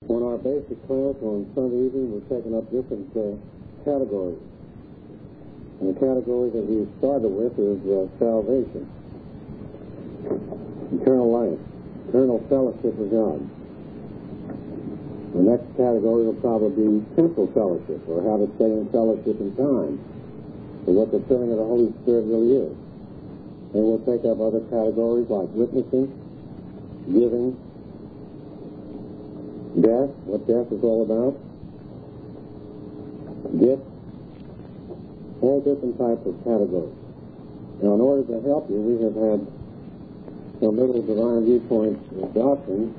On our basic class on Sunday evening, we're taking up different categories. And the category that we started with is salvation, eternal life, eternal fellowship with God. The next category will probably be temporal fellowship, or how to stay in fellowship in time, or what the filling of the Holy Spirit really is. And we'll take up other categories like witnessing, giving, death, what death is all about, gifts, all different types of categories. Now, in order to help you, we have had some little divine viewpoints of doctrine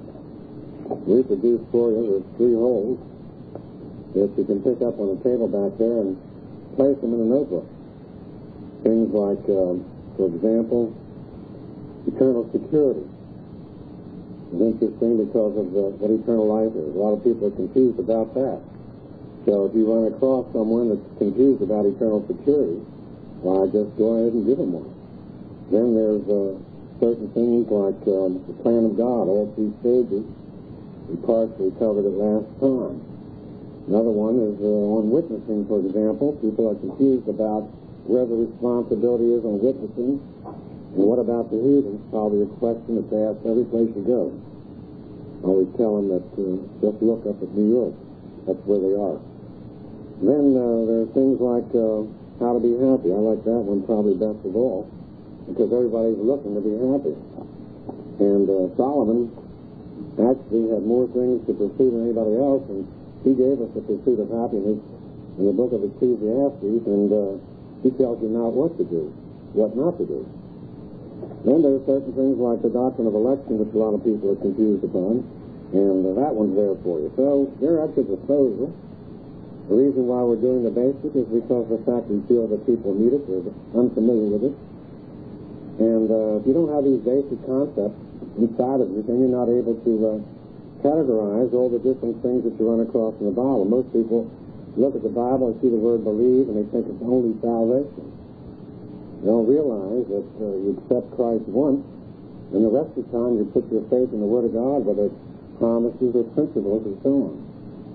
reproduced for you with 3 holes that you can pick up on the table back there and place them in a notebook. Things like, for example, eternal security. It's interesting because of what eternal life is. A lot of people are confused about that. So if you run across someone that's confused about eternal security, why, just go ahead and give them one. Then there's certain things like the plan of God, all 3 stages. We partially covered it last time. Another one is on witnessing, for example. People are confused about where the responsibility is on witnessing. And what about the heathens? Probably a question that's asked every place you go. I always tell them that just look up at New York. That's where they are. Then there are things like how to be happy. I like that one probably best of all, because everybody's looking to be happy. And Solomon actually had more things to pursue than anybody else, and he gave us the pursuit of happiness in the book of Ecclesiastes, and he tells you now what to do, what not to do. Then there are certain things like the doctrine of election, which a lot of people are confused upon, and that one's there for you. So they're at your disposal. The reason why we're doing the basic is because of the fact we feel that people need it, they're unfamiliar with it. And if you don't have these basic concepts inside of you, then you're not able to categorize all the different things that you run across in the Bible. Most people look at the Bible and see the word believe, and they think it's only salvation. They don't realize that you accept Christ once, and the rest of the time you put your faith in the Word of God, whether it's promises or principles and so on.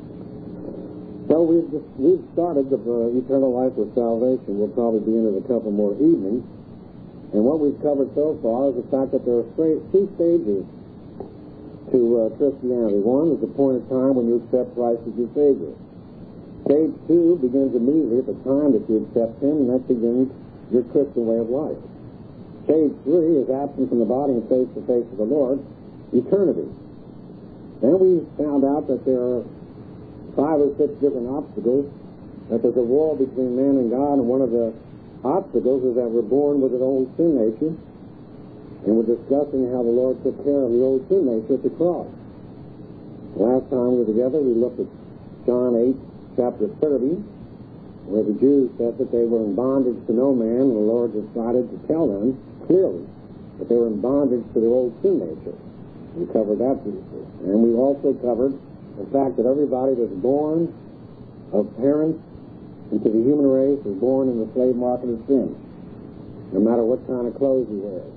So we've started the eternal life with salvation. We'll probably be in it a couple more evenings. And what we've covered so far is the fact that there are 3 stages to Christianity. One is the point of time when you accept Christ as your Savior. Stage 2 begins immediately at the time that you accept Him, and that begins your Christian way of life. Stage 3 is absent from the body and face to face with the Lord, eternity. Then we found out that there are 5 or 6 different obstacles, that there's a wall between man and God, and one of the obstacles is that we're born with an old sin nature, and we're discussing how the Lord took care of the old sin nature at the cross. Last time we were together, we looked at John 8, chapter 30, where the Jews said that they were in bondage to no man, and the Lord decided to tell them clearly that they were in bondage to the old sin nature. We covered that briefly. And we also covered the fact that everybody that's born of parents into the human race is born in the slave market of sin, no matter what kind of clothes he wears.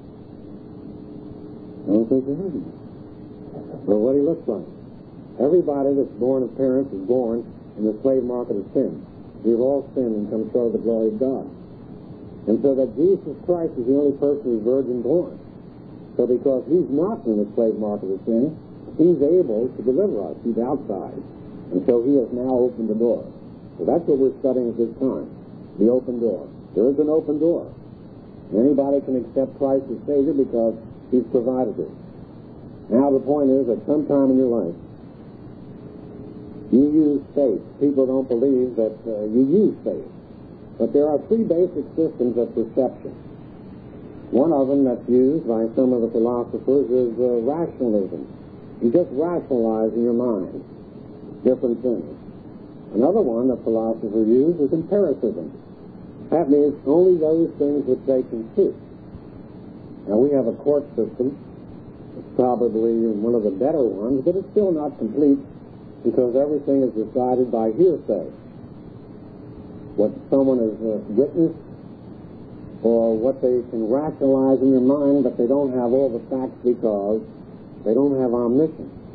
I don't think you heard him. Or what he looks like. Everybody that's born of parents is born in the slave market of sin. We've all sinned and come short of the glory of God. And so that Jesus Christ is the only person who's virgin born. So because he's not in the slave market of sin, he's able to deliver us. He's outside. And so he has now opened the door. So that's what we're studying at this time, the open door. There is an open door. Anybody can accept Christ as Savior because he's provided it. Now the point is that sometime in your life, you use faith. People don't believe that you use faith. But there are 3 basic systems of perception. One of them that's used by some of the philosophers is rationalism. You just rationalize in your mind different things. Another one that philosophers use is empiricism. That means only those things which they can see. Now we have a court system. It's probably one of the better ones, but it's still not complete, because everything is decided by hearsay. What someone has witnessed, or what they can rationalize in their mind, but they don't have all the facts because they don't have omniscience.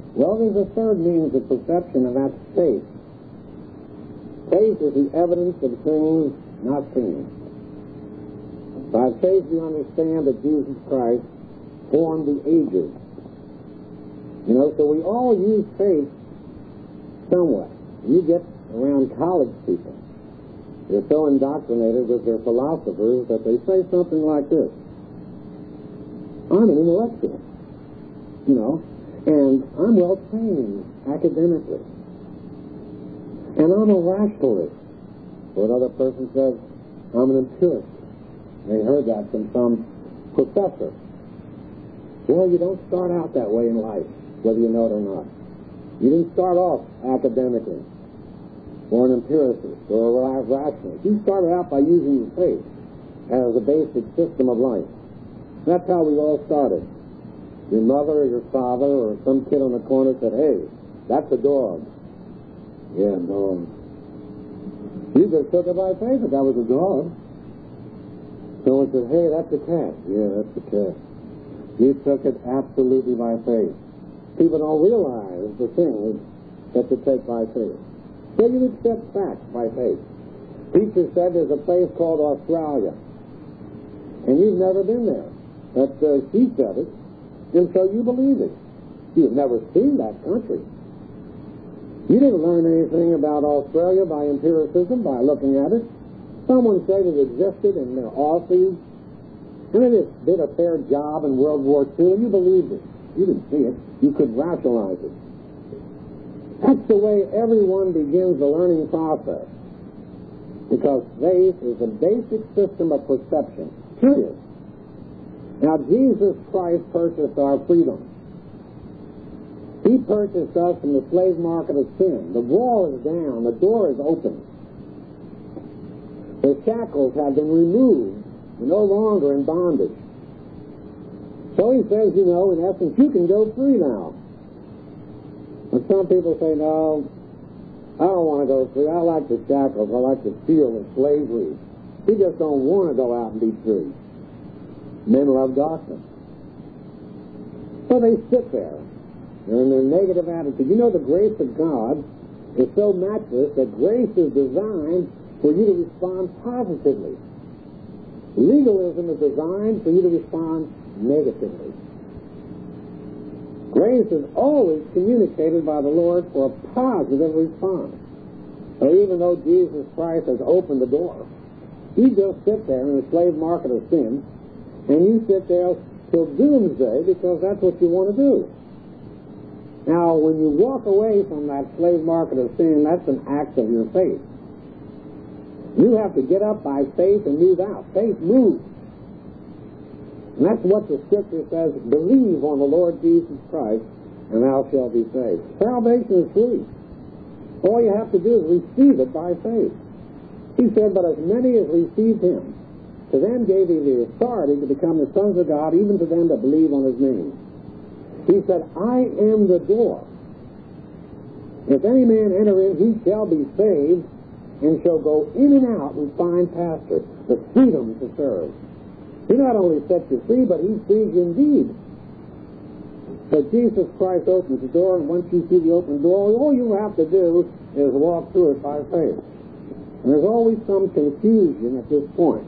Well, there's a third means of perception, and that's faith. Faith is the evidence of things not seen. By faith, you understand that Jesus Christ formed the ages. You know, so we all use faith somewhat. You get around college people. They're so indoctrinated with their philosophers that they say something like this: I'm an intellectual, you know, and I'm well trained academically, and I'm a rationalist. Or another person says, I'm an empiricist. They heard that from some professor. Well, you don't start out that way in life, whether you know it or not. You didn't start off academically, or an empiricist, or a rationalist. You started out by using your faith as a basic system of life. That's how we all started. Your mother or your father or some kid on the corner said, hey, that's a dog. Yeah, dog. You just took it by faith that that was a dog. Someone said, hey, that's a cat. Yeah, that's a cat. You took it absolutely by faith. People don't realize the things that you take by faith. So you accept facts by faith. Teacher said there's a place called Australia, and you've never been there. But she said it, and so you believe it. You've never seen that country. You didn't learn anything about Australia by empiricism, by looking at it. Someone said it existed, and they're Aussies, and it did a fair job in World War II, and you believed it. You didn't see it. You could rationalize it. That's the way everyone begins the learning process, because faith is a basic system of perception, period. Now, Jesus Christ purchased our freedom. He purchased us from the slave market of sin. The wall is down. The door is open. The shackles have been removed. We're no longer in bondage. So he says, you know, in essence, you can go free now. And some people say, no, I don't want to go free. I like the shackles. I like the feel of slavery. We just don't want to go out and be free. Men love darkness. So they sit there. They're in their negative attitude. You know, the grace of God is so matchless that grace is designed for you to respond positively. Legalism is designed for you to respond negatively. Grace is always communicated by the Lord for a positive response. So even though Jesus Christ has opened the door, you just sit there in the slave market of sin, and you sit there till doomsday because that's what you want to do. Now, when you walk away from that slave market of sin, that's an act of your faith. You have to get up by faith and move out. Faith moves. And that's what the Scripture says, believe on the Lord Jesus Christ, and thou shalt be saved. Salvation is free. All you have to do is receive it by faith. He said, but as many as received him, to them gave he the authority to become the sons of God, even to them that believe on his name. He said, I am the door. If any man enter in, he shall be saved, and shall go in and out and find pasture, the freedom to serve. He not only sets you free, but he frees you indeed. So Jesus Christ opens the door, and once you see the open door, all you have to do is walk through it by faith. And there's always some confusion at this point.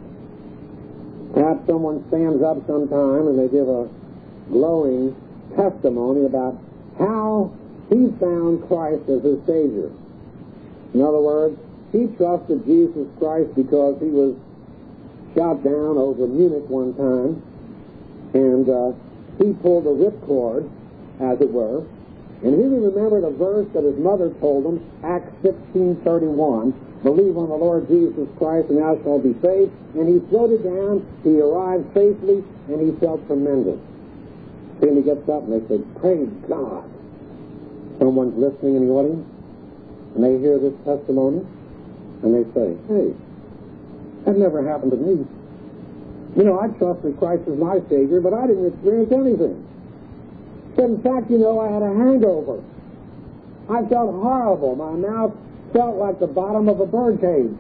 Perhaps someone stands up sometime and they give a glowing testimony about how he found Christ as his Savior. In other words, he trusted Jesus Christ because he was shot down over Munich one time, and he pulled a ripcord, as it were, and he remembered a verse that his mother told him, Acts 16:31, believe on the Lord Jesus Christ and thou shalt be saved. And he floated down, he arrived safely, and he felt tremendous. Then he gets up and they say, praise God. Someone's listening in the audience, and they hear this testimony, and they say, hey, that never happened to me. You know, I trusted Christ as my Savior, but I didn't experience anything. But in fact, you know, I had a hangover. I felt horrible. My mouth felt like the bottom of a bird cage.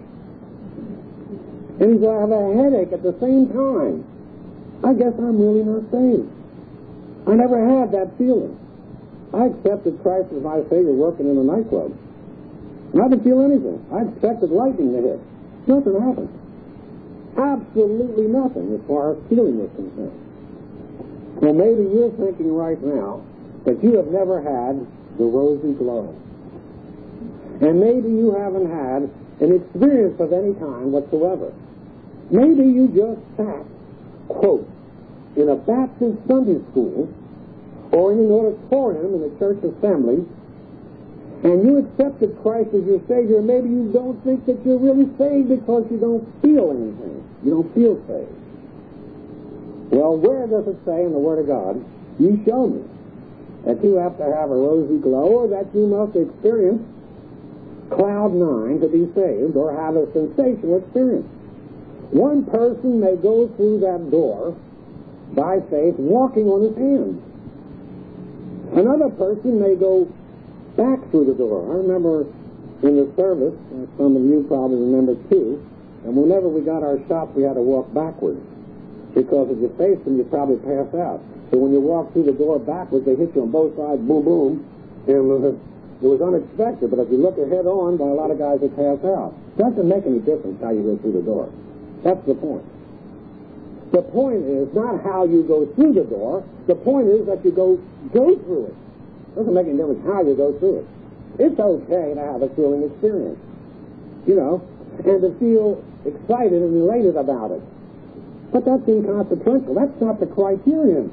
And he said, I have a headache at the same time. I guess I'm really not saved. I never had that feeling. I accepted Christ as my Savior working in a nightclub. And I didn't feel anything. I expected lightning to hit. Nothing happened. Absolutely nothing as far as healing was concerned. Well, maybe you're thinking right now that you have never had the rosy glow. And maybe you haven't had an experience of any kind whatsoever. Maybe you just sat, quote, in a Baptist Sunday school or in an auditorium in a church assembly, and you accepted Christ as your Savior. Maybe you don't think that you're really saved because you don't feel anything. You don't feel saved. Well, where does it say in the Word of God, you show me, that you have to have a rosy glow or that you must experience cloud nine to be saved or have a sensational experience? One person may go through that door by faith walking on his hands. Another person may go back through the door. I remember in the service, and some of you probably remember too, and whenever we got our shots, we had to walk backwards. Because if you face them, you probably pass out. So when you walk through the door backwards, they hit you on both sides, boom, boom, and it was unexpected. But if you look ahead on, by a lot of guys that pass out. Doesn't make any difference how you go through the door. That's the point. The point is not how you go through the door. The point is that you go through it. Doesn't make any difference how you go through it. It's okay to have a thrilling experience, you know, and to feel excited and elated about it. But that's inconsequential. That's not the criterion.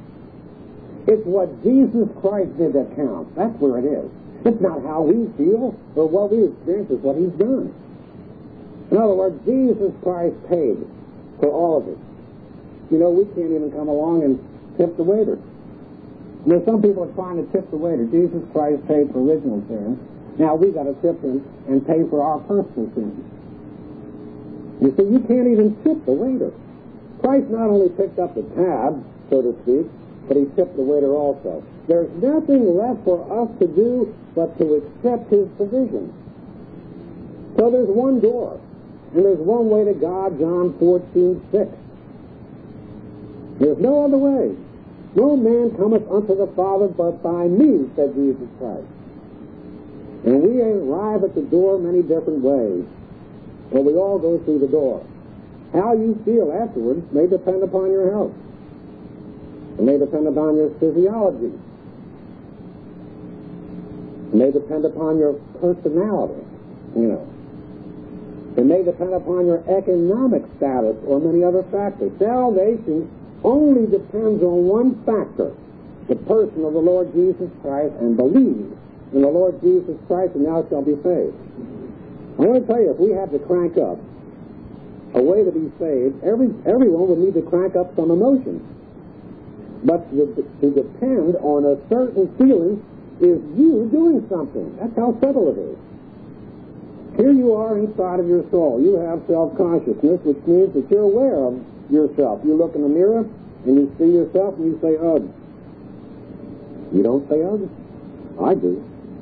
It's what Jesus Christ did that counts. That's where it is. It's not how we feel or what we experience. It's what He's done. In other words, Jesus Christ paid for all of it. You know, we can't even come along and tip the waiter. You know, some people are trying to tip the waiter. Jesus Christ paid for original sins. Now we got to tip Him and pay for our personal sins. You see, you can't even tip the waiter. Christ not only picked up the tab, so to speak, but He tipped the waiter also. There's nothing left for us to do but to accept His provision. So there's one door, and there's one way to God, John 14:6. There's no other way. No man cometh unto the Father but by me, said Jesus Christ. And we arrive at the door many different ways, but we all go through the door. How you feel afterwards may depend upon your health. It may depend upon your physiology. It may depend upon your personality, you know. It may depend upon your economic status or many other factors. Salvation only depends on one factor, the person of the Lord Jesus Christ, and believe in the Lord Jesus Christ, and thou shalt be saved. I want to tell you, if we had to crank up a way to be saved, everyone would need to crank up some emotion. But to depend on a certain feeling is you doing something. That's how subtle it is. Here you are inside of your soul. You have self-consciousness, which means that you're aware of yourself. You look in the mirror and you see yourself and you say, ugh. You don't say ugh? I do.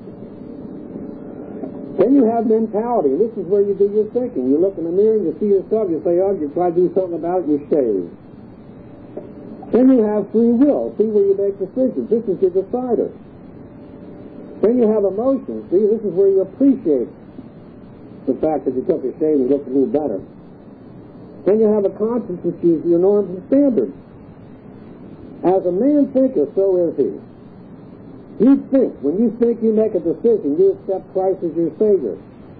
Then you have mentality. This is where you do your thinking. You look in the mirror and you see yourself, you say, oh, you try to do something about it, you shave. Then you have free will. See where you make decisions. This is your decider. Then you have emotions. See, this is where you appreciate the fact that you took a shave and looked a little better. Then you have a conscience, which is your norms and standards. As a man thinketh, so is he. You think. When you think, you make a decision. You accept Christ as your Savior.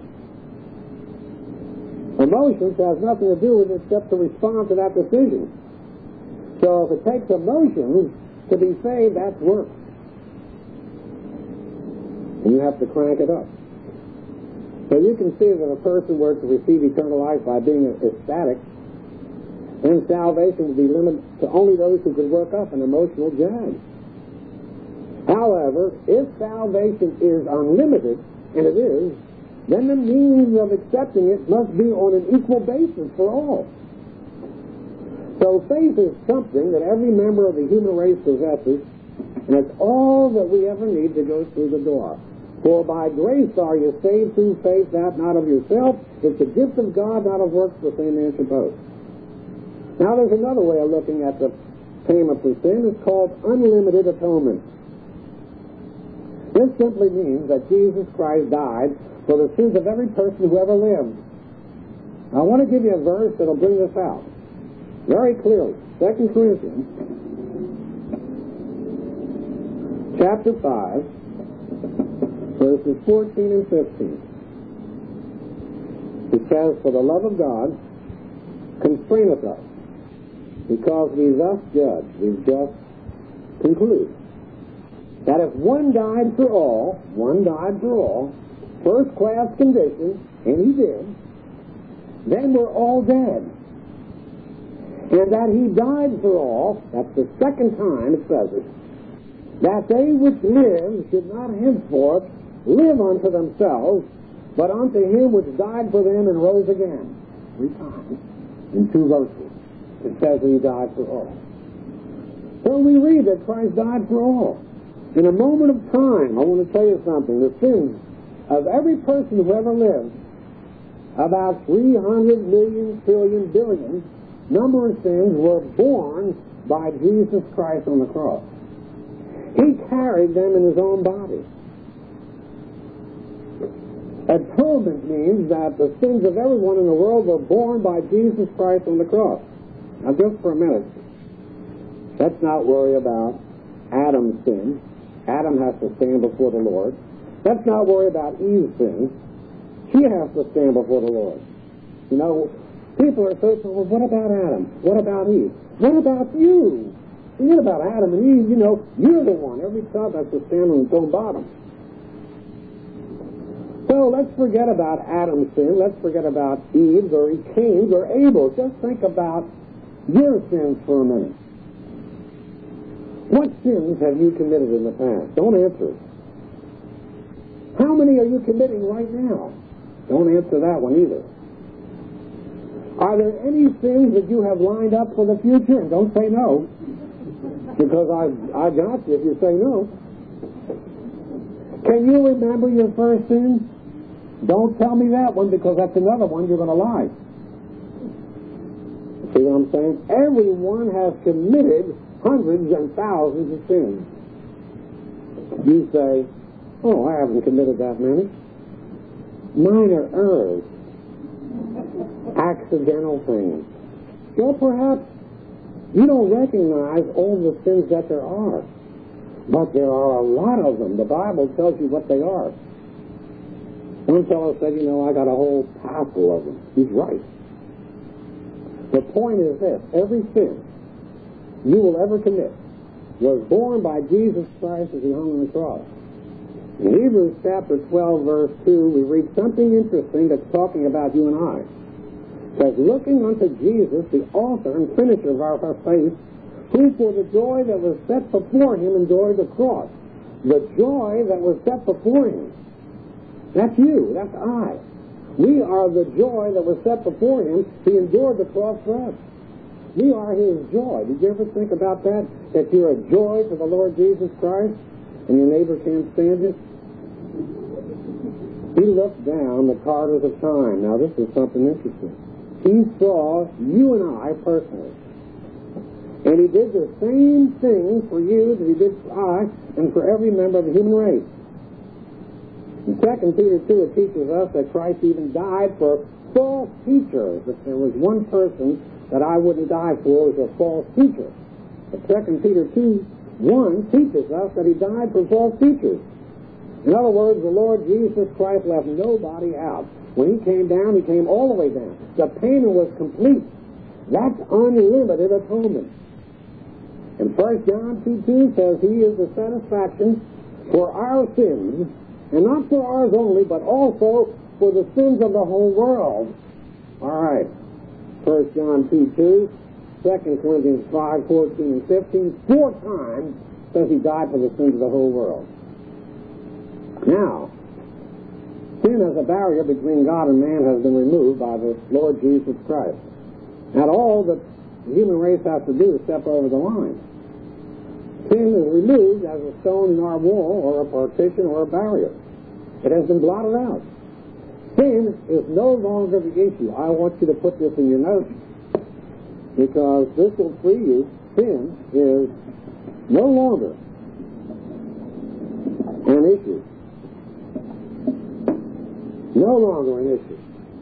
Emotions has nothing to do with it except to respond to that decision. So if it takes emotions to be saved, that's work. And you have to crank it up. So you can see that a person were to receive eternal life by being ecstatic, then salvation would be limited to only those who could work up an emotional jag. However, if salvation is unlimited, and it is, then the means of accepting it must be on an equal basis for all. So faith is something that every member of the human race possesses, and it's all that we ever need to go through the door. For by grace are you saved through faith, that not of yourself. It's a gift of God, not of works, the same man should boast. Now there's another way of looking at the payment for sin. It's called unlimited atonement. This simply means that Jesus Christ died for the sins of every person who ever lived. I want to give you a verse that will bring this out very clearly. 2 Corinthians chapter 5, verses 14 and 15. It says, "For the love of God constraineth us, because we thus judge," we just conclude, "that if one died for all, first class condition, and he did, then we're all dead. And that he died for all," that's the second time it says it, "that they which live should not henceforth live unto themselves, but unto him which died for them and rose again." 3 times in 2 verses it says that he died for all. So we read that Christ died for all. In a moment of time, I want to tell you something. The sins of every person who ever lived, about 300 million, trillion, billion number of sins, were borne by Jesus Christ on the cross. He carried them in his own body. Atonement means that the sins of everyone in the world were borne by Jesus Christ on the cross. Now, just for a minute, let's not worry about Adam's sin. Adam has to stand before the Lord. Let's not worry about Eve's sin. She has to stand before the Lord. You know, people are so, well, what about Adam? What about Eve? What about you? Forget about Adam and Eve. You know, you're the one. Every child has to stand on its own bottom. So let's forget about Adam's sin. Let's forget about Eve's or Cain's or Abel's. Just think about your sins for a minute. What sins have you committed in the past? Don't answer it. How many are you committing right now? Don't answer that one either. Are there any sins that you have lined up for the future? And don't say no, because I got you if you say no. Can you remember your first sin? Don't tell me that one, because that's another one you're going to lie. See what I'm saying? Everyone has committed hundreds and thousands of sins. You say, oh, I haven't committed that many. Minor errors. Accidental things. Well, perhaps you don't recognize all the sins that there are. But there are a lot of them. The Bible tells you what they are. One fellow said, you know, I got a whole pile of them. He's right. The point is this: every sin you will ever commit was borne by Jesus Christ as he hung on the cross. In Hebrews chapter 12, verse 2, we read something interesting that's talking about you and I. It says, looking unto Jesus, the author and finisher of our faith, who for the joy that was set before him endured the cross. The joy that was set before him. That's you. That's I. We are the joy that was set before him. He endured the cross for us. We are his joy. Did you ever think about that? That you're a joy to the Lord Jesus Christ and your neighbor can't stand it? He looked down the corridors of time. Now this is something interesting. He saw you and I personally. And he did the same thing for you that he did for I and for every member of the human race. In 2 Peter 2, it teaches us that Christ even died for false teachers. If there was one person that I wouldn't die for, it was a false teacher. But 2 Peter 2:1 teaches us that he died for false teachers. In other words, the Lord Jesus Christ left nobody out. When he came down, he came all the way down. The payment was complete. That's unlimited atonement. And 1 John 2:2 says he is the satisfaction for our sins, and not for ours only, but also for the sins of the whole world. All right. 1 John 2:2, 2 Corinthians 5:14 and 15, 4 times says he died for the sins of the whole world. Now, sin as a barrier between God and man has been removed by the Lord Jesus Christ. Now, all that the human race has to do is step over the line. Sin is removed as a stone in our wall or a partition or a barrier. It has been blotted out. Sin is no longer the issue. I want you to put this in your notes because this will free you. Sin is no longer an an issue. No longer an issue.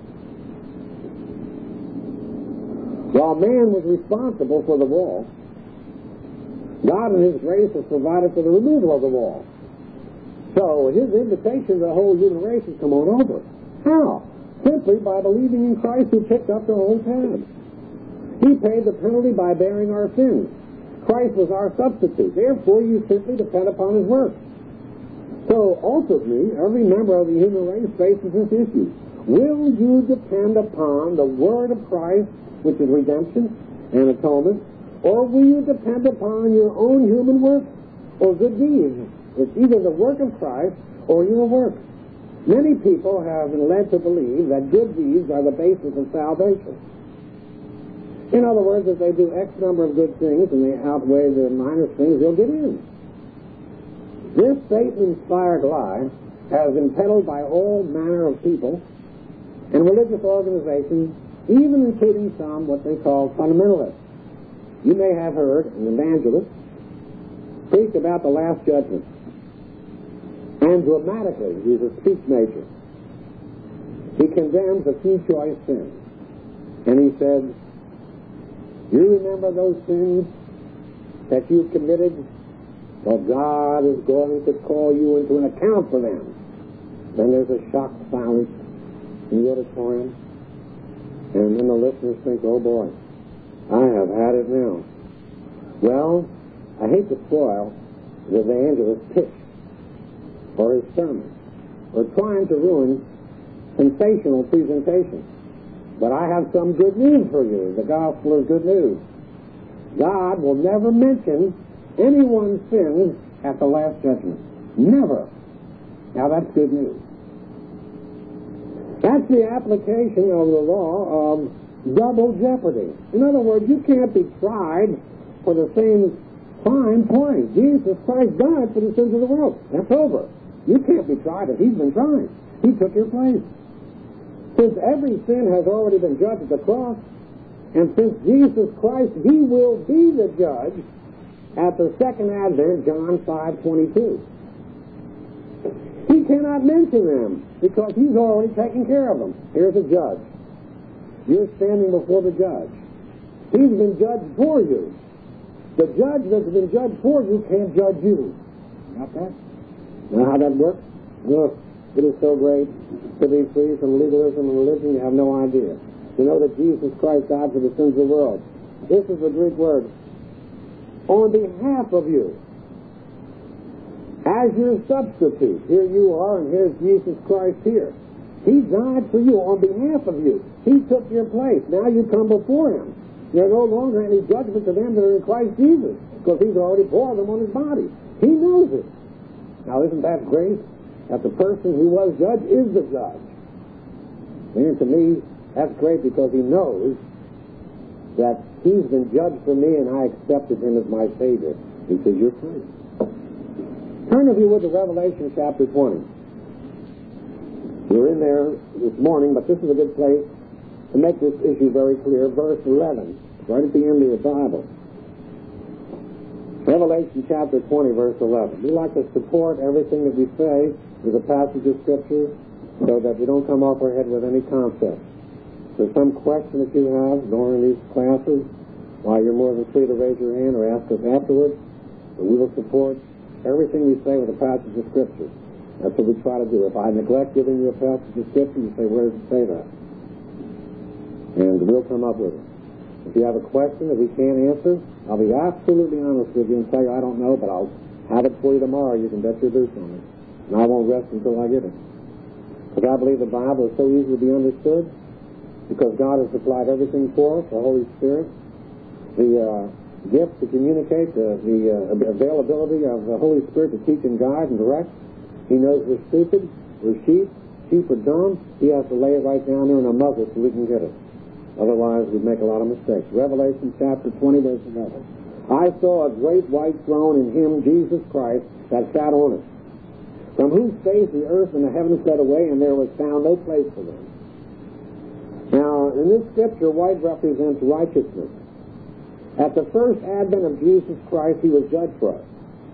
While man was responsible for the wall, God in His grace has provided for the removal of the wall. So His invitation to the whole human race is come on over. How? Simply by believing in Christ who picked up the whole tab. He paid the penalty by bearing our sins. Christ was our substitute. Therefore, you simply depend upon His work. So, ultimately, every member of the human race faces this issue. Will you depend upon the word of Christ, which is redemption and atonement, or will you depend upon your own human work or good deeds? It's either the work of Christ or your work. Many people have been led to believe that good deeds are the basis of salvation. In other words, if they do X number of good things and they outweigh the minor things, they'll get in. This Satan-inspired lie has been peddled by all manner of people and religious organizations, even including some what they call fundamentalists. You may have heard an evangelist preach about the Last Judgment. And dramatically, he's a speech major. He condemns a few choice sins. And he said, you remember those sins that you committed? Well, God is going to call you into an account for them. Then there's a shocked silence in the auditorium. And then the listeners think, oh boy, I have had it now. Well, I hate to spoil the evangelist's pitch or his sermon or trying to ruin sensational presentation. But I have some good news for you. The gospel is good news. God will never mention anyone's sins at the Last Judgment. Never. Now that's good news. That's the application of the law of double jeopardy. In other words, you can't be tried for the same fine point. Jesus Christ died for the sins of the world. That's over. You can't be tried if He's been tried. He took your place. Since every sin has already been judged at the cross, and since Jesus Christ, He will be the judge at the second advent, John 5:22. He cannot mention them because He's already taken care of them. Here's a judge. You're standing before the judge. He's been judged for you. The judge that's been judged for you can't judge you. Got that? Know how that works? Look, it is so great to be free from legalism and religion, you have no idea. You know that Jesus Christ died for the sins of the world. This is the Greek word. On behalf of you. As your substitute. Here you are, and here's Jesus Christ here. He died for you on behalf of you. He took your place. Now you come before Him. There's no longer any judgment to them that are in Christ Jesus, because He's already bore them on His body. He knows it. Now isn't that great? That the person who was judge is the judge. And to me, that's great because He knows that He's been judged for me and I accepted Him as my Savior. He says, you're free. Turn, if you would, to Revelation chapter 20. We're in there this morning, but this is a good place to make this issue very clear. Verse 11, right at the end of your Bible. Revelation chapter 20, verse 11. We like to support everything that we say with a passage of Scripture so that we don't come off our head with any concept. If there's some question that you have during these classes, why, you're more than free to raise your hand or ask us afterwards, and we will support everything we say with a passage of Scripture. That's what we try to do. If I neglect giving you a passage of Scripture, you say, where does it say that? And we'll come up with it. If you have a question that we can't answer, I'll be absolutely honest with you and tell you I don't know, but I'll have it for you tomorrow. You can bet your boots on it. And I won't rest until I get it. Because I believe the Bible is so easy to be understood, because God has supplied everything for us, the Holy Spirit, the gift to communicate, the availability of the Holy Spirit to teach and guide and direct. He knows we're stupid, we're sheep are dumb. He has to lay it right down there in a muzzle so we can get it. Otherwise, we'd make a lot of mistakes. Revelation chapter 20, verse 11. I saw a great white throne, in Him, Jesus Christ, that sat on it, from whose face the earth and the heavens fled away, and there was found no place for them. Now, in this scripture, white represents righteousness. At the first advent of Jesus Christ, He was judged for us.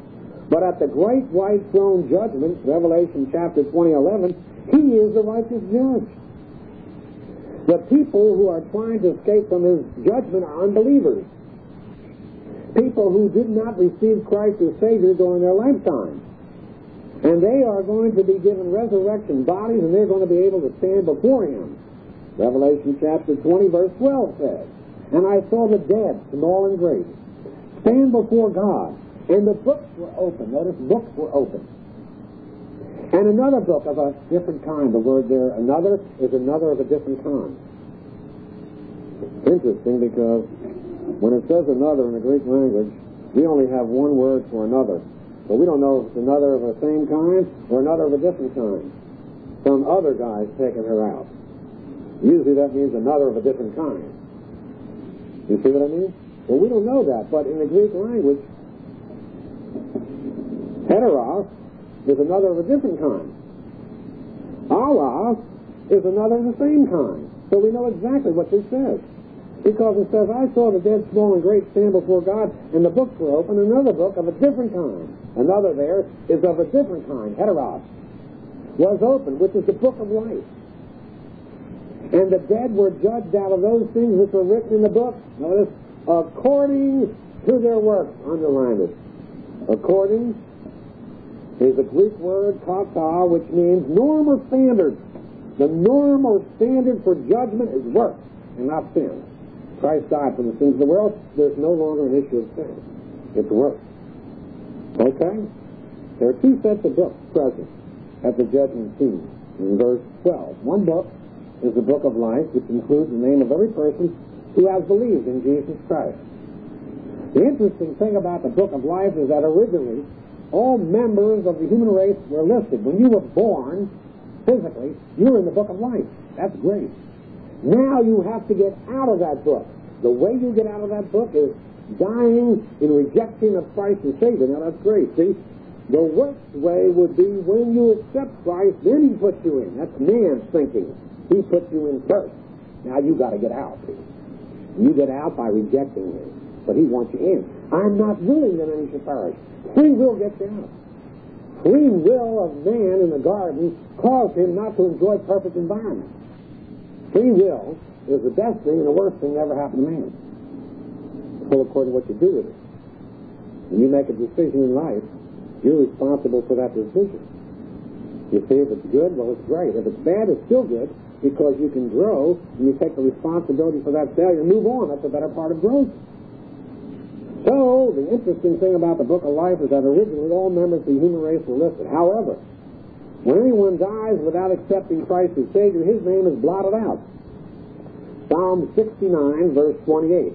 But at the great white throne judgment, Revelation chapter 20:11, he is the righteous judge. The people who are trying to escape from his judgment are unbelievers. People who did not receive Christ as Savior during their lifetime. And they are going to be given resurrection bodies, and they're going to be able to stand before him. Revelation chapter 20, verse 12 says, "And I saw the dead, small and great, stand before God, and the books were open." Notice, books were open. And another book of a different kind. The word there, another, is another of a different kind. It's interesting because when it says another in the Greek language, we only have one word for another. But we don't know if it's another of the same kind or another of a different kind. Some other guy's taking her out. Usually that means another of a different kind. You see what I mean? Well, we don't know that, but in the Greek language, heteros is another of a different kind. Allos is another of the same kind. So we know exactly what this says. Because it says, "I saw the dead, small and great, stand before God, and the books were open." Another book of a different kind. Another there is of a different kind, heteros, was open, which is the book of life. And the dead were judged out of those things which were written in the book. Notice, according to their works. Underline it. According is the Greek word kata, which means norm or standard. The norm or standard for judgment is works and not sin. Christ died for the sins of the world. There's no longer an issue of sin. It's works. Okay? There are two sets of books present at the judgment scene. In verse 12, one book is the book of life, which includes the name of every person who has believed in Jesus Christ. The interesting thing about the book of life is that originally all members of the human race were listed. When you were born, physically, you were in the book of life. That's great. Now you have to get out of that book. The way you get out of that book is dying in rejection of Christ as Savior. Now that's great. See, the worst way would be when you accept Christ, then he puts you in. That's man's thinking. He puts you in first. Now you got to get out. You get out by rejecting him, but he wants you in. "I'm not willing that any should perish." Free will gets you out. Free will of man in the garden caused him not to enjoy perfect environment. Free will is the best thing and the worst thing that ever happened to man. So according to what you do with it. When you make a decision in life, you're responsible for that decision. You see, if it's good, well, it's great. If it's bad, it's still good, because you can grow and you take the responsibility for that failure and move on. That's the better part of growth. So, the interesting thing about the book of life is that originally all members of the human race were listed. However, when anyone dies without accepting Christ as Savior, his name is blotted out. Psalm 69, verse 28.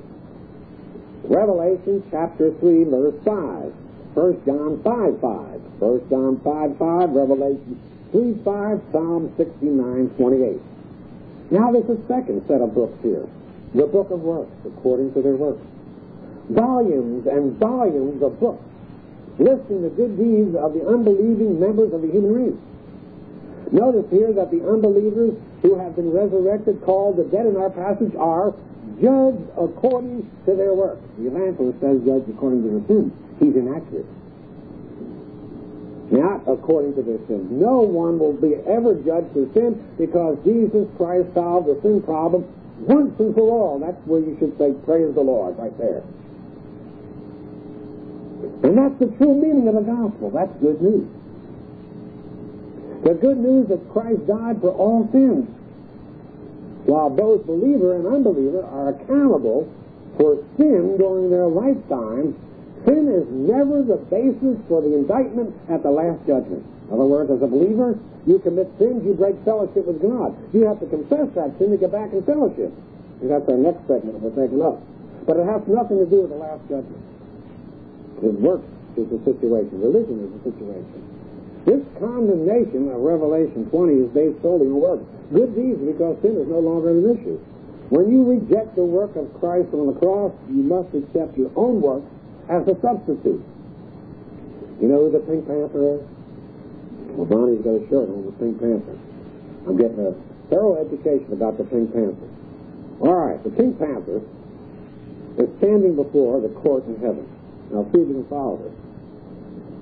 Revelation chapter 3, verse 5. 1 John 5:5. 1 John 5:5, Revelation 3:5, Psalm 69, 28. Now there's a second set of books here. The book of works, according to their works. Volumes and volumes of books listing the good deeds of the unbelieving members of the human race. Notice here that the unbelievers who have been resurrected, called the dead in our passage, are judged according to their works. The evangelist says judged according to their sins. He's inaccurate. Not according to their sins. No one will be ever judged for sin, because Jesus Christ solved the sin problem once and for all. That's where you should say, praise the Lord, right there. And that's the true meaning of the gospel. That's good news. The good news that Christ died for all sins. While both believer and unbeliever are accountable for sin during their lifetime, sin is never the basis for the indictment at the last judgment. In other words, as a believer, you commit sins, you break fellowship with God. You have to confess that sin to get back in fellowship. And that's our next segment we're taking up. But it has nothing to do with the last judgment. It works is the situation. Religion is the situation. This condemnation of Revelation 20 is based solely on works. Good deeds, because sin is no longer an issue. When you reject the work of Christ on the cross, you must accept your own work as a substitute. You know who the Pink Panther is? Well, Bonnie's got a shirt on the Pink Panther. I'm getting a thorough education about the Pink Panther. All right, the Pink Panther is standing before the court in heaven. Now, see if you can follow this.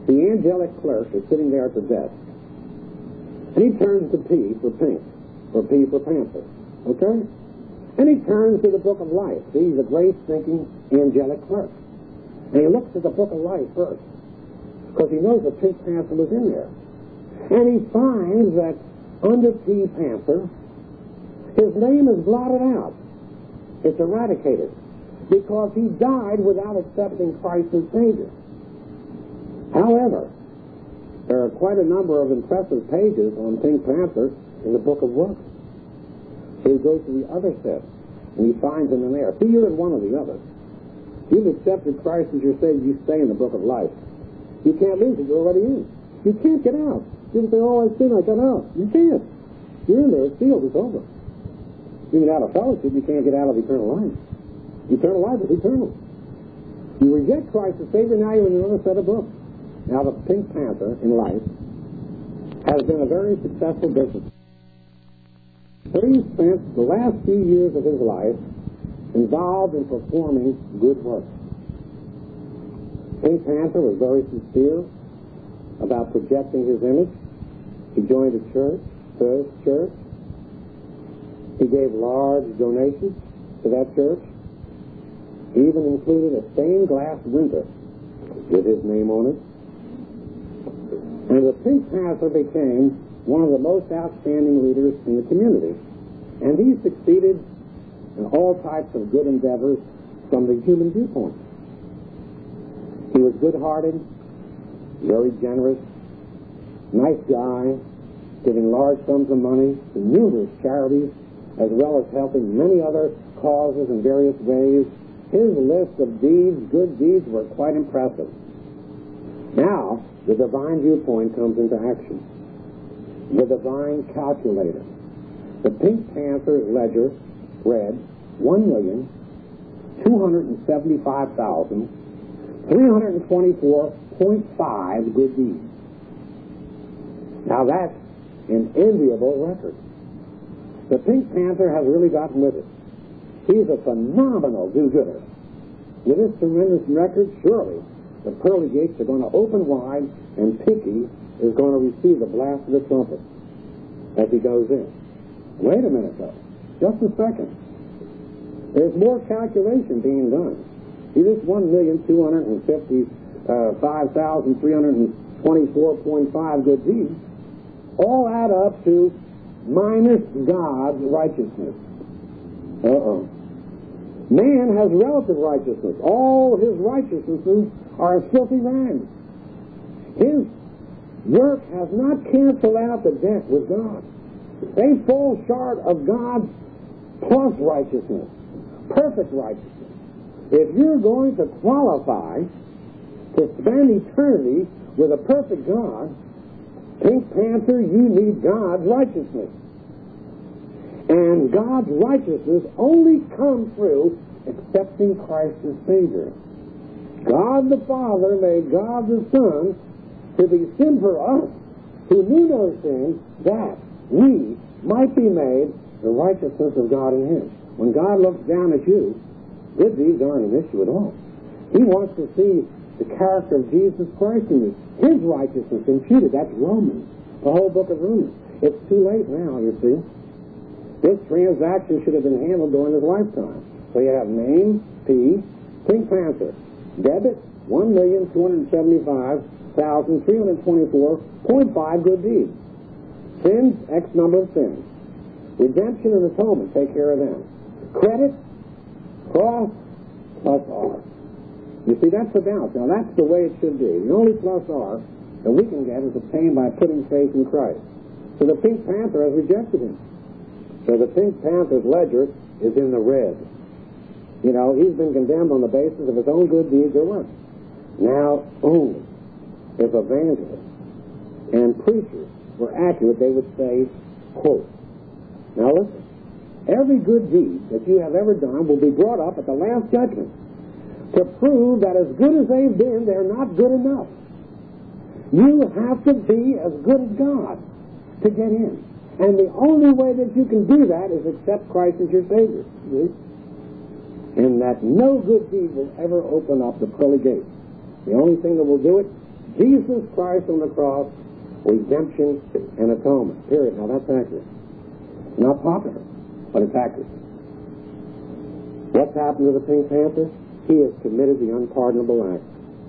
the angelic clerk is sitting there at the desk. And he turns to P for pink, or P for panther. Okay? And he turns to the book of life. See, he's a grace-thinking angelic clerk. And he looks at the book of life first, because he knows the pink panther was in there. And he finds that under P Panther, his name is blotted out. It's eradicated, because he died without accepting Christ as Savior. However, there are quite a number of impressive pages on Pink Panther in the book of works. So he goes to the other set, and he finds him in there. See, you're in one or the other. You've accepted Christ as your Savior, you stay in the book of life. You can't lose it, you're already in. You can't get out. You can say, oh, I sinned, I got out. You can't. You're in there, it's sealed, it's over. You get out of fellowship, you can't get out of eternal life. Eternal life is eternal. You reject Christ as Savior, now you're in another set of books. Now, the Pink Panther in life has been a very successful business. So he spent the last few years of his life involved in performing good works. Pink Panther was very sincere about projecting his image. He joined a church, First Church. He gave large donations to that church. He even included a stained glass window with his name on it. And the Pink Panther became one of the most outstanding leaders in the community. And he succeeded in all types of good endeavors from the human viewpoint. He was good-hearted, very generous, nice guy, giving large sums of money to numerous charities, as well as helping many other causes in various ways. His list of deeds, good deeds, were quite impressive. Now, the divine viewpoint comes into action. The divine calculator. The Pink Panther ledger read 1,275,324.5 good deeds. Now that's an enviable record. The Pink Panther has really gotten with it. He's a phenomenal do-gooder. With this tremendous record, surely the pearly gates are going to open wide, and Pinky is going to receive the blast of the trumpet as he goes in. Wait a minute, though. Just a second. There's more calculation being done. See, this 1,255,324.5 good deeds all add up to minus God's righteousness. Man has relative righteousness. All his righteousnesses are as filthy rags. His work has not canceled out the debt with God. They fall short of God's plus righteousness, perfect righteousness. If you're going to qualify to spend eternity with a perfect God, Pink Panther, you need God's righteousness. And God's righteousness only comes through accepting Christ as Savior. God the Father made God the Son to be sin for us, who knew no sin, that we might be made the righteousness of God in Him. When God looks down at you, good deeds aren't an issue at all. He wants to see the character of Jesus Christ in you. His righteousness imputed. That's Romans, the whole book of Romans. It's too late now, you see. This transaction should have been handled during his lifetime. So you have name, P, Pink Panther. Debit, 1,275,324.5 good deeds. Sins, X number of sins. Redemption and atonement, take care of them. Credit, cross, plus R. You see, that's the balance. Now, that's the way it should be. The only plus R that we can get is obtained by putting faith in Christ. So the Pink Panther has rejected him. So the Pink Panther's ledger is in the red. You know, he's been condemned on the basis of his own good deeds or works. Now, only if evangelists and preachers were accurate, they would say, quote, now listen, every good deed that you have ever done will be brought up at the last judgment to prove that as good as they've been, they're not good enough. You have to be as good as God to get in. And the only way that you can do that is accept Christ as your Savior. See? And that no good deed will ever open up the pearly gates. The only thing that will do it, Jesus Christ on the cross, redemption and atonement. Period. Now that's accurate. Not popular, but it's accurate. What's happened to the Pink Panther? He has committed the unpardonable act.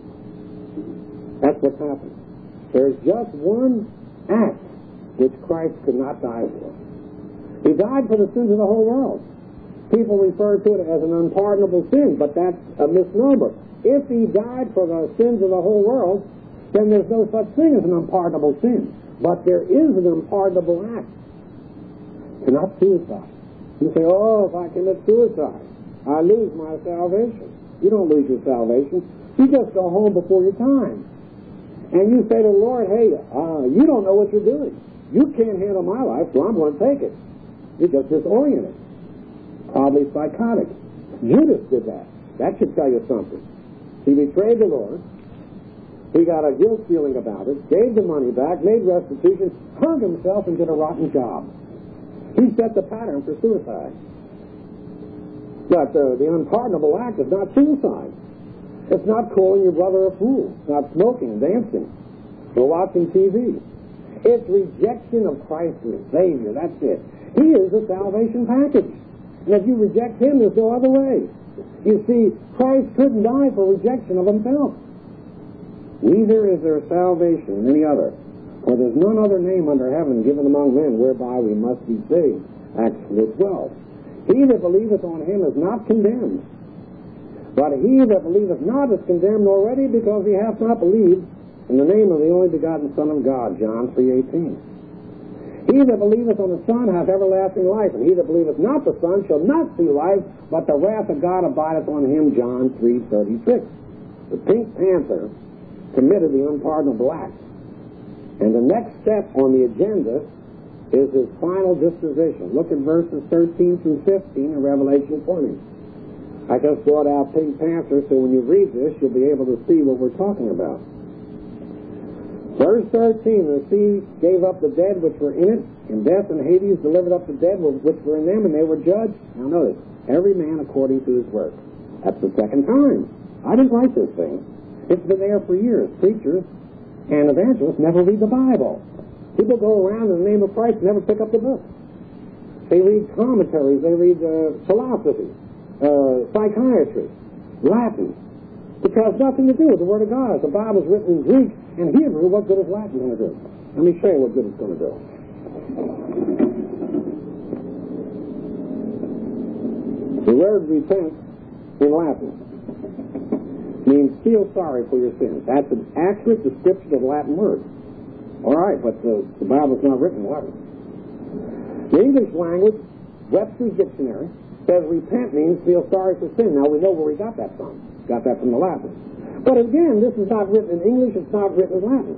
That's what's happened. There's just one act which Christ could not die for. He died for the sins of the whole world. People refer to it as an unpardonable sin, but that's a misnomer. If he died for the sins of the whole world, then there's no such thing as an unpardonable sin. But there is an unpardonable act. It's not suicide. You say, oh, if I commit suicide, I lose my salvation. You don't lose your salvation. You just go home before your time. And you say to the Lord, hey, you don't know what you're doing. You can't handle my life, so I'm going to take it. You're just disoriented. Probably psychotic. Judas did that. That should tell you something. He betrayed the Lord. He got a guilt feeling about it, gave the money back, made restitution, hung himself, and did a rotten job. He set the pattern for suicide. But the unpardonable act is not suicide. It's not calling your brother a fool. It's not smoking, dancing, or watching TV. It's rejection of Christ as Savior. That's it. He is the salvation package. And if you reject Him, there's no other way. You see, Christ couldn't die for rejection of Himself. Neither is there salvation in any other. For there's none other name under heaven given among men whereby we must be saved. Acts 4:12. He that believeth on Him is not condemned. But he that believeth not is condemned already, because he hath not believed in the name of the only begotten Son of God. John 3:18. He that believeth on the Son hath everlasting life, and he that believeth not the Son shall not see life, but the wrath of God abideth on him. John 3:36. The Pink Panther committed the unpardonable act. And the next step on the agenda is his final disposition. Look at verses 13 through 15 in Revelation 20. I just brought out Pink Panther, so when you read this, you'll be able to see what we're talking about. Verse 13, the sea gave up the dead which were in it, and death and Hades delivered up the dead which were in them, and they were judged. Now notice, every man according to his work. That's the second time. I didn't write this thing. It's been there for years. Preachers and evangelists never read the Bible. People go around in the name of Christ and never pick up the book. They read commentaries, they read philosophy, psychiatry, Latin, which has nothing to do with the Word of God. If the Bible's written in Greek and Hebrew, what good is Latin going to do? Let me show you what good it's going to do. The word repent in Latin means feel sorry for your sins. That's an accurate description of the Latin word. All right, but the Bible's not written in Latin. The English language, Webster's Dictionary, says repent means feel sorry for sin. Now we know where we got that from. Got that from the Latin. But again, this is not written in English, it's not written in Latin.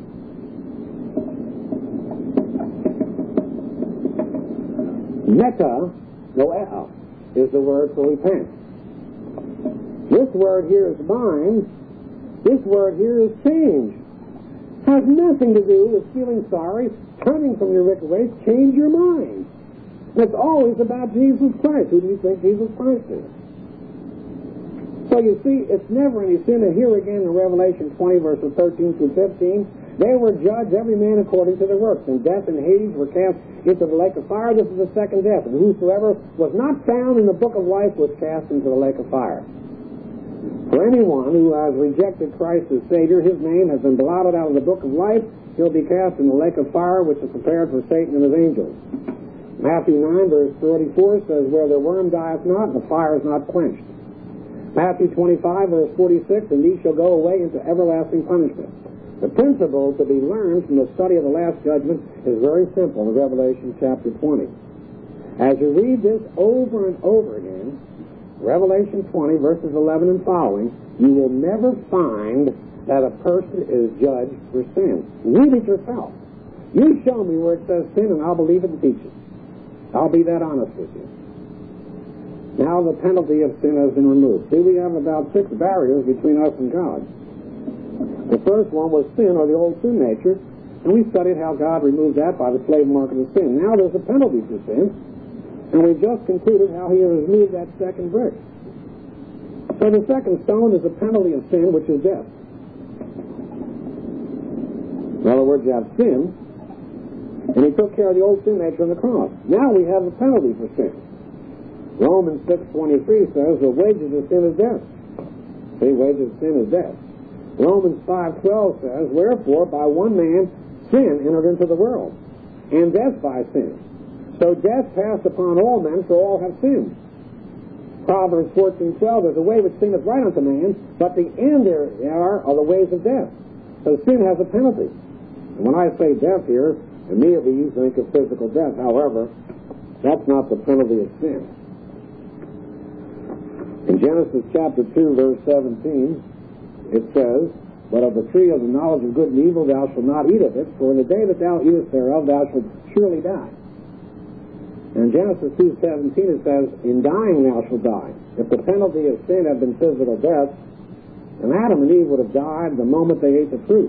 Meta, noea, is the word for repent. This word here is mind. This word here is change. Has nothing to do with feeling sorry, turning from your wicked ways. Change your mind. It's always about Jesus Christ. Who do you think Jesus Christ is? So you see, it's never any sin. And here again in Revelation 20, verses 13 through 15, they were judged, every man according to their works. And death and Hades were cast into the lake of fire. This is the second death. And whosoever was not found in the book of life was cast into the lake of fire. For anyone who has rejected Christ as Savior, his name has been blotted out of the book of life. He'll be cast in the lake of fire, which is prepared for Satan and his angels. Matthew 9, verse 34 says, where the worm dieth not, and the fire is not quenched. Matthew 25, verse 46, and these shall go away into everlasting punishment. The principle to be learned from the study of the Last Judgment is very simple in Revelation chapter 20. As you read this over and over again, Revelation 20, verses 11 and following, you will never find that a person is judged for sin. Read it yourself. You show me where it says sin, and I'll believe it and teach it. I'll be that honest with you. Now the penalty of sin has been removed. See, we have about 6 barriers between us and God. The first one was sin, or the old sin nature, and we studied how God removed that by the slave market of sin. Now there's a penalty for sin, and we just concluded how he has removed that second brick. So the second stone is the penalty of sin, which is death. In other words, you have sin, and he took care of the old sin nature on the cross. Now we have the penalty for sin. Romans 6:23 says the wages of sin is death. See, wages of sin is death. Romans 5:12 says, wherefore by one man sin entered into the world, and death by sin. So death passed upon all men, for all have sinned. Proverbs 14:12, there's a way which seemeth right unto man, but the end there are the ways of death. So sin has a penalty. And when I say death here, immediately you think of physical death. However, that's not the penalty of sin. In Genesis chapter 2, verse 17, it says, but of the tree of the knowledge of good and evil thou shalt not eat of it, for in the day that thou eatest thereof thou shalt surely die. In Genesis 2:17 it says, in dying thou shalt die. If the penalty of sin had been physical death, then Adam and Eve would have died the moment they ate the fruit.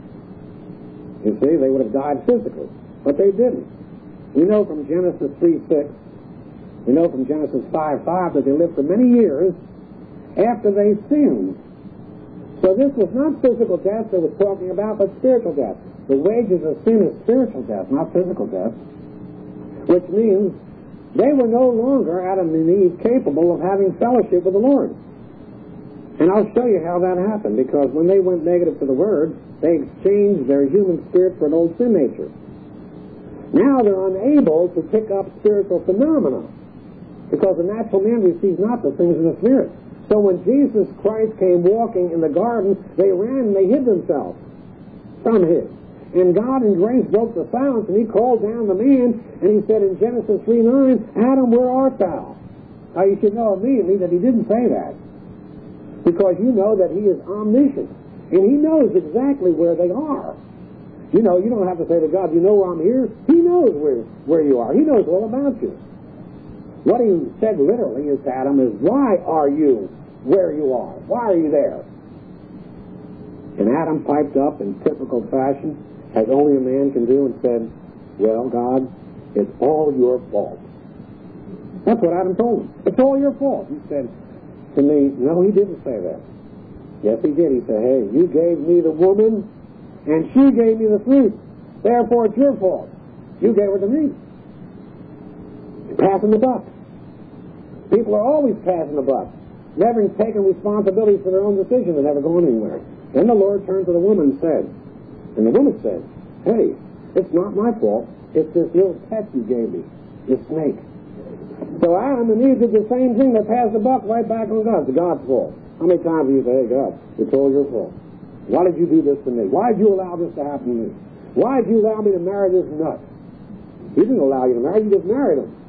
You see, they would have died physically. But they didn't. We know from Genesis 3:6, we know from Genesis 5:5 that they lived for many years after they sinned. So this was not physical death that was talking about, but spiritual death. The wages of sin is spiritual death, not physical death. Which means they were no longer, Adam and Eve, capable of having fellowship with the Lord. And I'll show you how that happened, because when they went negative to the Word, they exchanged their human spirit for an old sin nature. Now they're unable to pick up spiritual phenomena, because the natural man receives not the things of the Spirit. So when Jesus Christ came walking in the garden, they ran and they hid themselves from Him. And God in grace broke the silence, and He called down the man, and He said in Genesis 3:9, Adam, where art thou? Now you should know immediately that He didn't say that, because you know that He is omniscient, and He knows exactly where they are. You know, you don't have to say to God, you know where I'm here? He knows where you are. He knows all about you. What He said literally is to Adam is, why are you where you are? Why are you there? And Adam piped up in typical fashion, as only a man can do, and said, well, God, it's all your fault. That's what Adam told him. It's all your fault. He said to me, no, he didn't say that. Yes, he did. He said, hey, you gave me the woman, and she gave me the fruit. Therefore, it's your fault. You gave her to me. You're passing the buck. People are always passing the buck, never taking responsibility for their own decisions and never going anywhere. Then the Lord turned to the woman and said, and the woman said, hey, it's not my fault. It's this little pet you gave me, this snake. So Adam and Eve did the same thing. They passed the buck right back on God. It's God's fault. How many times do you say, hey, God, it's all your fault. Why did you do this to me? Why did you allow this to happen to me? Why did you allow me to marry this nut? He didn't allow you to marry. You just married him.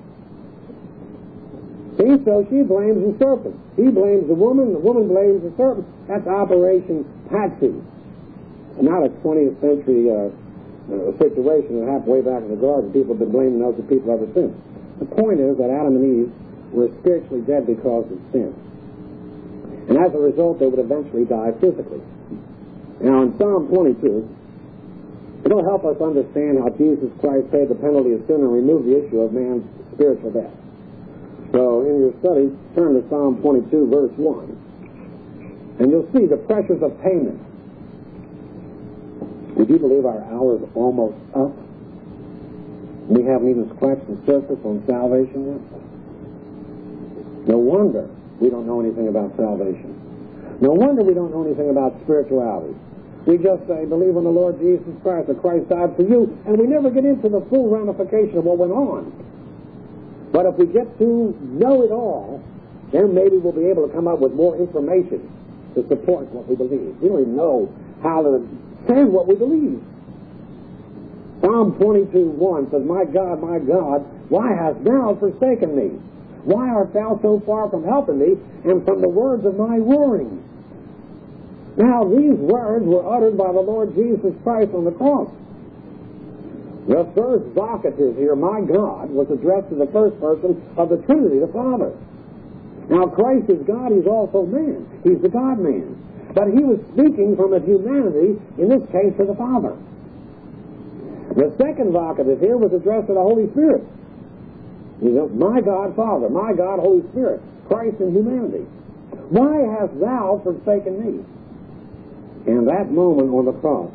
See, so she blames the serpent. He blames the woman blames the serpent. That's Operation Patsy. It's not a 20th century situation that happened way back in the garden. People have been blaming other people ever since. The point is that Adam and Eve were spiritually dead because of sin. And as a result, they would eventually die physically. Now, in Psalm 22, it'll help us understand how Jesus Christ paid the penalty of sin and removed the issue of man's spiritual death. So, in your study, turn to Psalm 22, verse 1, and you'll see the pressures of payment. Would you believe our hour is almost up? We haven't even scratched the surface on salvation yet. No wonder we don't know anything about salvation. No wonder we don't know anything about spirituality. We just say, believe on the Lord Jesus Christ, that Christ died for you, and we never get into the full ramification of what went on. But if we get to know it all, then maybe we'll be able to come up with more information to support what we believe. We don't even know how to say what we believe. Psalm 22:1 says, my God, why hast thou forsaken me? Why art thou so far from helping me and from the words of my roaring? Now, these words were uttered by the Lord Jesus Christ on the cross. The first vocative here, my God, was addressed to the first person of the Trinity, the Father. Now, Christ is God, He's also man. He's the God-man. But He was speaking from His humanity, in this case, to the Father. The second vocative here was addressed to the Holy Spirit. You know, my God, Father, my God, Holy Spirit, Christ in humanity. Why hast thou forsaken me? And that moment on the cross,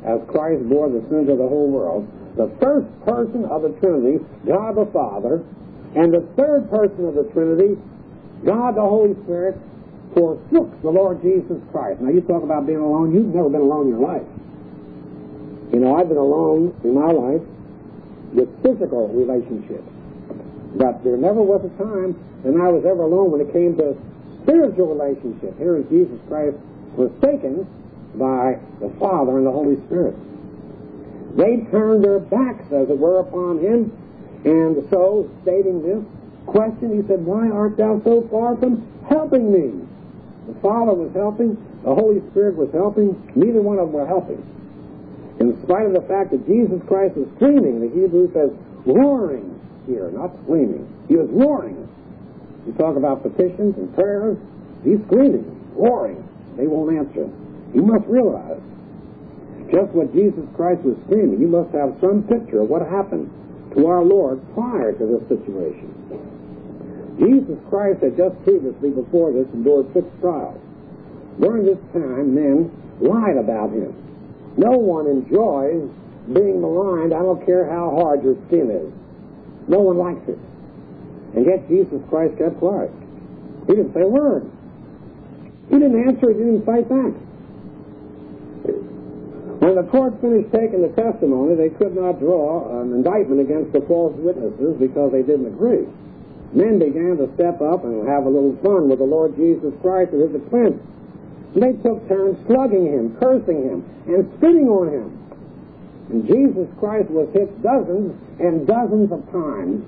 as Christ bore the sins of the whole world, the first person of the Trinity, God the Father, and the third person of the Trinity, God the Holy Spirit, forsook the Lord Jesus Christ. Now, you talk about being alone. You've never been alone in your life. You know, I've been alone in my life with physical relationships. But there never was a time when I was ever alone when it came to spiritual relationship. Here is Jesus Christ forsaken by the Father and the Holy Spirit. They turned their backs, as it were, upon him. And so, stating this question, he said, "Why art thou so far from helping me?" The Father was helping, the Holy Spirit was helping, neither one of them were helping. In spite of the fact that Jesus Christ was screaming, the Hebrew says roaring here, not screaming. He was roaring. You talk about petitions and prayers, he's screaming, roaring. They won't answer. You must realize just what Jesus Christ was screaming. You must have some picture of what happened to our Lord prior to this situation. Jesus Christ had just previously, before this, endured 6 trials. During this time, men lied about him. No one enjoys being maligned. I don't care how hard your skin is. No one likes it. And yet Jesus Christ kept quiet. He didn't say a word. He didn't answer. He didn't fight back. When the court finished taking the testimony, they could not draw an indictment against the false witnesses because they didn't agree. Men began to step up and have a little fun with the Lord Jesus Christ at his expense. They took turns slugging him, cursing him, and spitting on him. And Jesus Christ was hit dozens and dozens of times.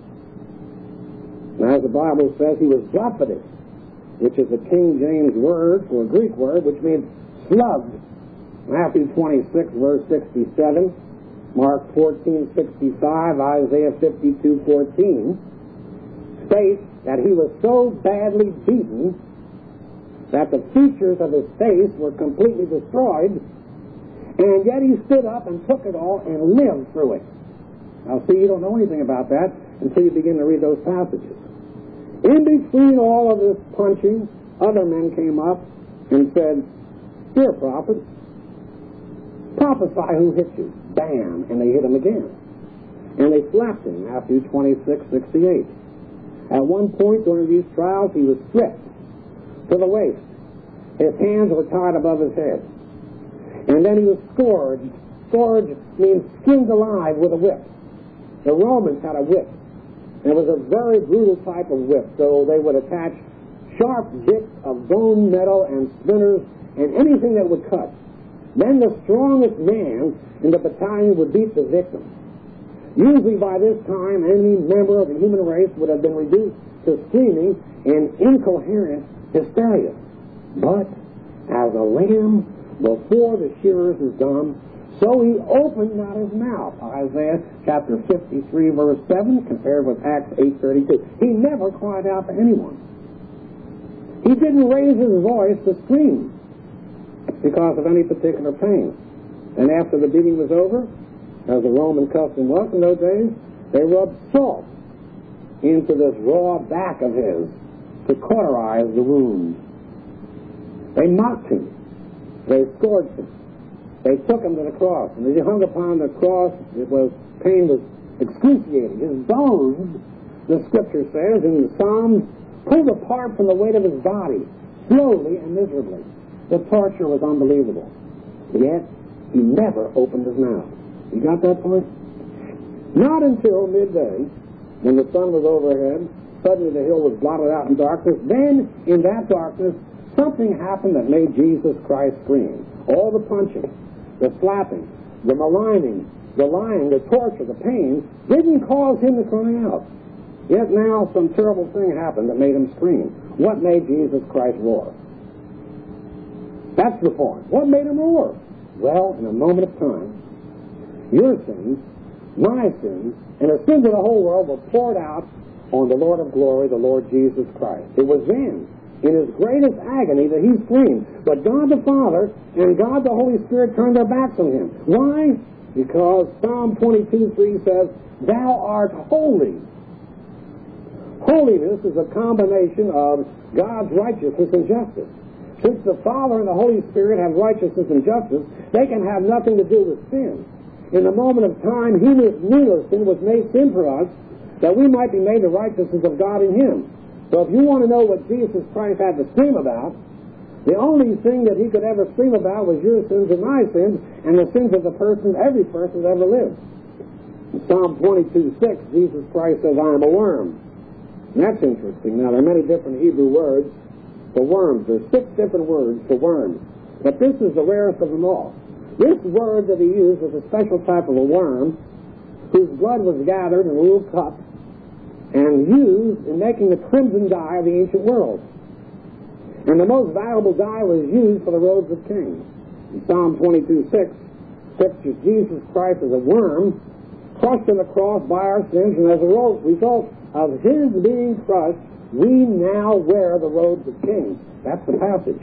And as the Bible says, he was buffeted, which is a King James word for a Greek word, which means slugged. Matthew 26, verse 67, Mark 14:65, Isaiah 52:14, states that he was so badly beaten that the features of his face were completely destroyed, and yet he stood up and took it all and lived through it. Now, see, you don't know anything about that until you begin to read those passages. In between all of this punching, other men came up and said, "Dear prophet, prophesy who hit you." Bam! And they hit him again. And they slapped him, Matthew 26:68. At one point during these trials, he was stripped to the waist. His hands were tied above his head. And then he was scourged. Scourged means skinned alive with a whip. The Romans had a whip. And it was a very brutal type of whip. So they would attach sharp bits of bone, metal, and splinters, and anything that would cut. Then the strongest man in the battalion would beat the victim. Usually by this time, any member of the human race would have been reduced to screaming in incoherent hysteria. But as a lamb before the shearers is dumb, so he opened not his mouth. Isaiah chapter 53, verse 7, compared with Acts 8:32. He never cried out to anyone. He didn't raise his voice to scream because of any particular pain. And after the beating was over, as the Roman custom was in those days, they rubbed salt into this raw back of his to cauterize the wound. They mocked him. They scourged him. They took him to the cross. And as he hung upon the cross, pain was excruciating. His bones, the Scripture says in the Psalms, pulled apart from the weight of his body, slowly and miserably. The torture was unbelievable. Yet, he never opened his mouth. You got that point? Not until midday, when the sun was overhead, suddenly the hill was blotted out in darkness. Then, in that darkness, something happened that made Jesus Christ scream. All the punching, the slapping, the maligning, the lying, the torture, the pain, didn't cause him to cry out. Yet now some terrible thing happened that made him scream. What made Jesus Christ roar? That's the point. What made him roar? Well, in a moment of time, your sins, my sins, and the sins of the whole world were poured out on the Lord of glory, the Lord Jesus Christ. It was then, in his greatest agony, that he screamed. But God the Father and God the Holy Spirit turned their backs on him. Why? Because Psalm 22:3 says, "Thou art holy." Holiness is a combination of God's righteousness and justice. Since the Father and the Holy Spirit have righteousness and justice, they can have nothing to do with sin. In the moment of time, He who knew no sin was made sin for us, that we might be made the righteousness of God in Him. So if you want to know what Jesus Christ had to scream about, the only thing that He could ever scream about was your sins and my sins, and the sins of every person that ever lived. In Psalm 22:6, Jesus Christ says, I am a worm. And that's interesting. Now, there are many different Hebrew words for worms. There are 6 different words for worms. But this is the rarest of them all. This word that He used was a special type of a worm whose blood was gathered in a little cup and used in making the crimson dye of the ancient world. And the most valuable dye was used for the robes of kings. In Psalm 22:6, pictures Jesus Christ as a worm crushed on the cross by our sins, and as a result of His being crushed, we now wear the robes of kings. That's the passage.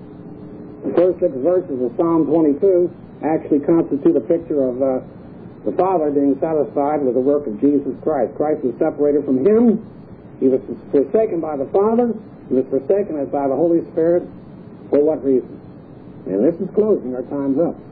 The first 6 verses of Psalm 22 actually constitute a picture of the Father being satisfied with the work of Jesus Christ. Christ was separated from Him. He was forsaken by the Father. He was forsaken as by the Holy Spirit. For what reason? And this is closing. Our time's up.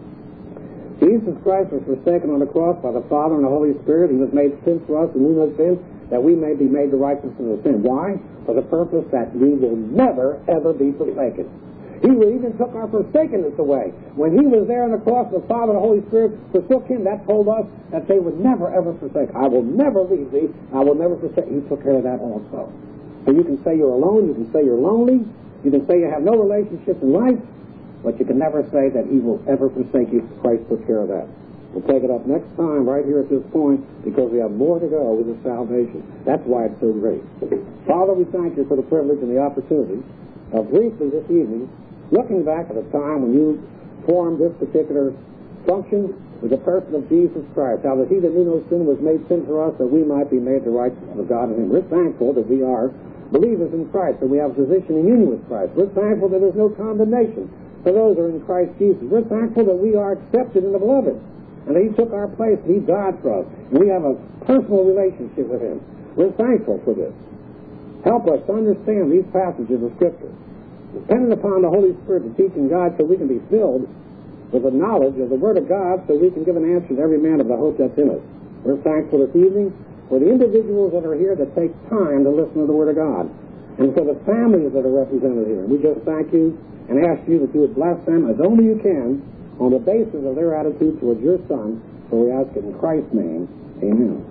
Jesus Christ was forsaken on the cross by the Father and the Holy Spirit. He was made sin for us who knew no sin, that we may be made the righteousness of sin. Why? For the purpose that we will never, ever be forsaken. He even took our forsakenness away. When He was there on the cross, the Father and the Holy Spirit forsook Him. That told us that they would never, ever forsake. I will never leave thee. I will never forsake. He took care of that also. So you can say you're alone. You can say you're lonely. You can say you have no relationship in life. But you can never say that He will ever forsake you. Christ took care of that. We'll take it up next time right here at this point because we have more to go with this salvation. That's why it's so great. Father, we thank You for the privilege and the opportunity of briefly this evening looking back at a time when You formed this particular function with the person of Jesus Christ. How that He that knew no sin was made sin for us that we might be made the righteousness of God in Him. We're thankful that we are believers in Christ, that we have a position in union with Christ. We're thankful that there's no condemnation for those who are in Christ Jesus. We're thankful that we are accepted in the Beloved, and that He took our place, and He died for us, and we have a personal relationship with Him. We're thankful for this. Help us to understand these passages of Scripture, dependent upon the Holy Spirit to teach in God so we can be filled with the knowledge of the Word of God so we can give an answer to every man of the hope that's in us. We're thankful this evening for the individuals that are here that take time to listen to the Word of God, and for the families that are represented here. We just thank You and ask You that You would bless them as only You can on the basis of their attitude towards Your Son. So we ask it in Christ's name. Amen.